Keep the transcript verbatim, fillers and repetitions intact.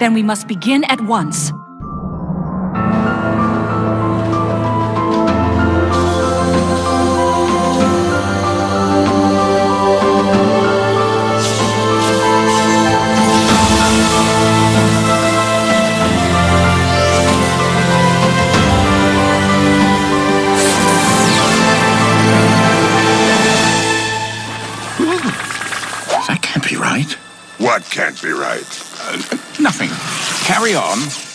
Then we must begin at once. That can't be right. What can't be right? Uh, nothing. Carry on.